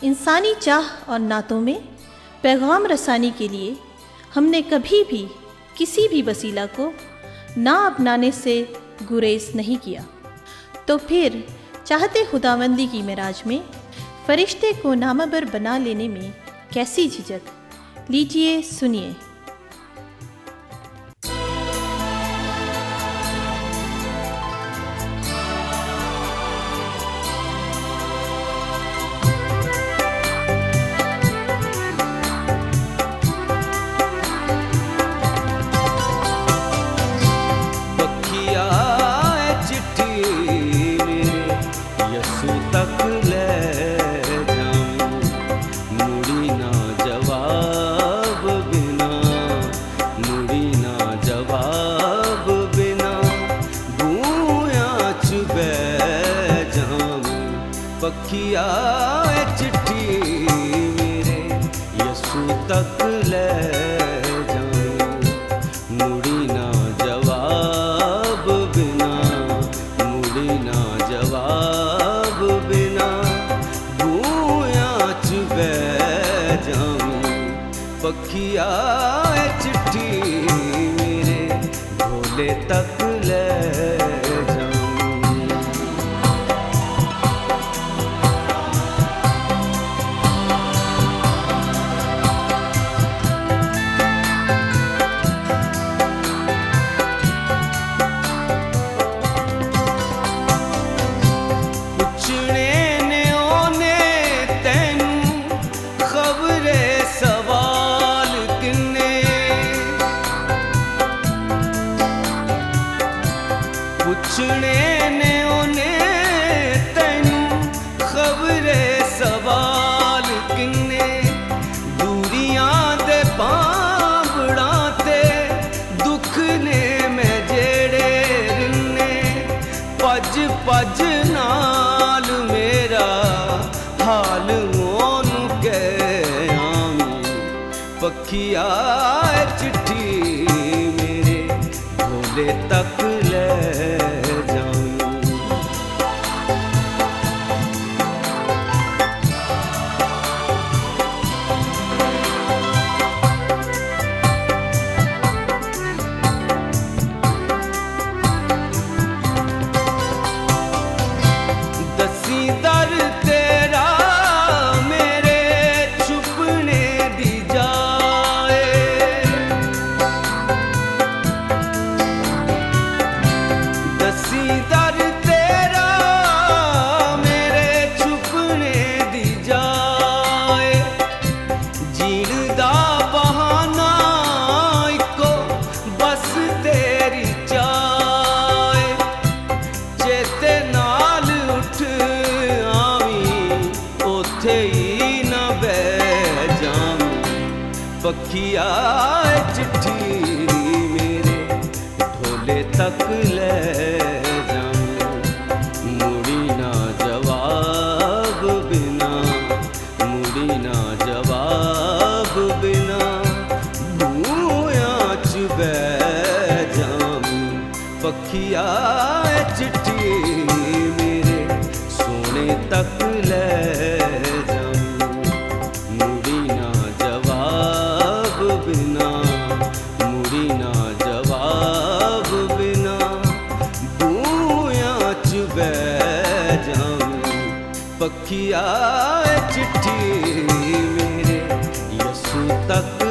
इंसानी चाह और नातों में पैगाम रसानी के लिए हमने कभी भी किसी भी वसीला को ना अपनाने से गुरेज नहीं किया, तो फिर चाहते खुदावंदी की मेराज में फरिश्ते को नामबर बना लेने में कैसी झिझक। लीजिए सुनिए। पखिया चिट्ठी मेरे यसू तक ले जाऊं, मुड़ी ना जवाब बिना, मुड़ी ना जवाब बिना, भूया चुबे जाऊं। पखिया चिट्ठी मेरे भोले तक ले पुछने ने ओने तैनू खबरे सवाल किन्ने, दूरियां दे पांबड़ा ते दुख ने मैं जेड़े रिन्ने, पज पज नाल मेरा हाल मोनू कह आमी। पखिया चिट्ठी मेरे भोले तक ले पखिया चिट्ठी मेरे ढोले तक ले जाऊं, मुड़ी ना जवाब बिना, मुड़ी ना जवाब बिना, भूया चुबे जाऊं। पखिया चिट्ठी मेरे सोने तक ले बिना, मुड़ी ना जवाब बिना, भूया चुबे जाऊं। पखिया चिट्ठी मेरे यसू तक